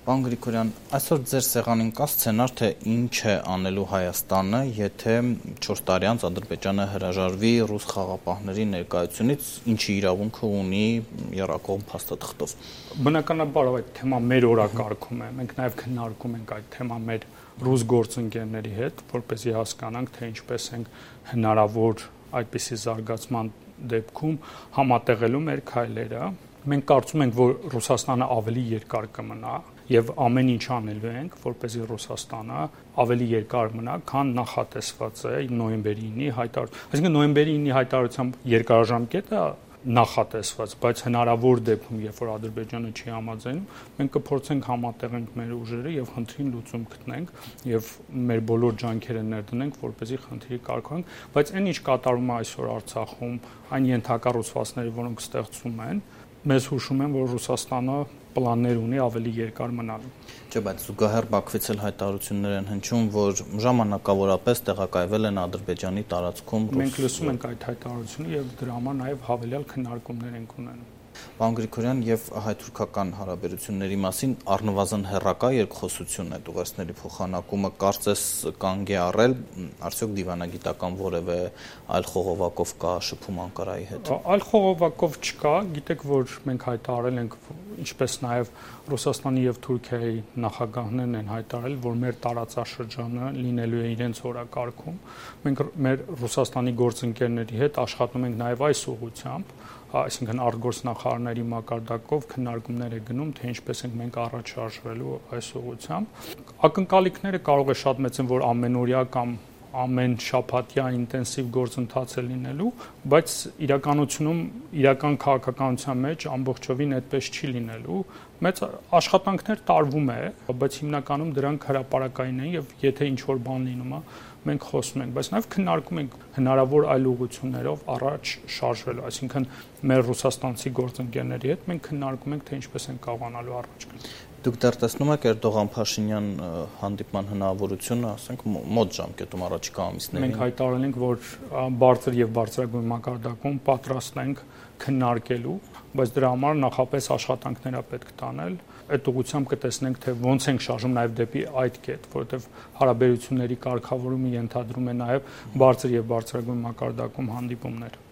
Պարոն Գրիգորյան, այսօր ձեր սեղանին կա սցենար, թե ինչ է անելու Հայաստանը, եթե 4 տարի անց Ադրբեջանը հրաժարվի ռուս խաղաղապահների ներկայությունից, ինչի իրավունքը ունի եռակողմ փաստաթղթով։ Բնականաբար այդ թեման մեր օրակարգում է, մենք նաև քննարկում ենք այդ թեման մեր ռուս գործընկերների հետ, որպեսզի հասկանանք, թե ինչպես ենք հնարավոր այդպիսի զարգացման դեպքում համատեղելու մեր քայլերը։ Մենք կարծում ենք, որ Ռուսաստանը ավելի երկար կմնա եւ ամեն ինչ անելու ենք, որպեսզի Ռուսաստանը ավելի երկար մնա, քան նախատեսված է նոյեմբերի 9-ի հայտարարությամբ։ Այսինքն նոյեմբերի 9-ի հայտարարությամբ երկարաժամկետը նախատեսված, բայց հնարավոր դեպքում, երբ որ Ադրբեջանը չի համաձայնում, մենք կփորձենք համատեղենք մեր ուժերը եւ խնդրին լուծում գտնենք եւ մեր բոլոր ջանքերը ներդնենք, որպեսզի խնդիրը կարգավորենք, բայց այն ինչ կատարվում է այսօր Արցախում, այն ենթակա ռուսվածքները, որոնք ստեղծում են, մեզ հուշում են, որ Ռուսաստանը պլաններ ունի ավելի երկար մնալու։ Չէ, բայց զուգահեռ Բաքվից էլ հայտարարություններ են հնչում, որ ժամանակավորապես տեղակայվել են Ադրբեջանի տարածքում ռուս։ Մենք լսում ենք այդ հայտարարությունը եւ դրա համար նաեւ հավելյալ քննարկումներ ենք ունենում։ Պարոն Գրիգորյան, եւ հայ-թուրքական հարաբերությունների մասին առնվազն հեռակա երկխոսություն է ուղերձների փոխանակումը կարծես կանգ է առել, արդյոք դիվանագիտական որևէ այլ խողովակով կա շփում Անկարայի հետ։ Այլ խողովակով չկա, գիտեք, որ մենք հայտարարել ենք, ինչպես նաեւ Ռուսաստանի եւ Թուրքիայի նախագահներն են հայտարարել, որ մեր տարածաշրջանը լինելու է իրենց օրակարգում։ Մենք մեր Ռուսաստանի գործընկերների հետ աշխատում ենք նաեւ այս ուղղությամբ, այսինքն արտգործնախարարների մակարդակով քննարկումներ է գնում, թե ինչպես ենք մենք առաջ շարժվելու այս ուղղությամբ։ Ակնկալիքները կարող է շատ մեծ են, որ ամենօրյա կամ ամեն շաբաթյա ինտենսիվ գործընթաց է լինելու, բայց իրականությունում իրական քաղաքականության մեջ ամբողջովին այդպես չի լինելու։ Մեծ աշխատանքներ տարվում է, բայց հիմնականում դրանք հրապարակային են եւ եթե ինչ որ բան լինում է, մենք խոսում ենք, բայց նաև քննարկում ենք հնարավոր այլ ուղղություններով առաջ շարժվելու, այսինքն մեր ռուսաստանցի գործընկերների հետ մենք քննարկում ենք, թե ինչպես են կարողանալու առաջ գնալ։ Դուք դեռ տեսնում եք Էրդողան-Փաշինյան հանդիպման հնարավորությունը, ասենք մոտ ժամկետում առաջիկա ամիսներին։ Մենք հայտարարել ենք, որ բարձր եւ բարձրագույն մակարդակում պատրաստ ենք քննարկելու, բայց դրա համար նախապես աշխատանքներ է պետք տանել։ Այդ ուղղությամբ կտեսնենք, թե ոնց ենք շարժում նաև դեպի այդ կետ, որովհետև հարաբերությունների կարգավորումը ենթադրում է նաև բարձր եւ բարձրագույն մակարդակում հանդիպումներ։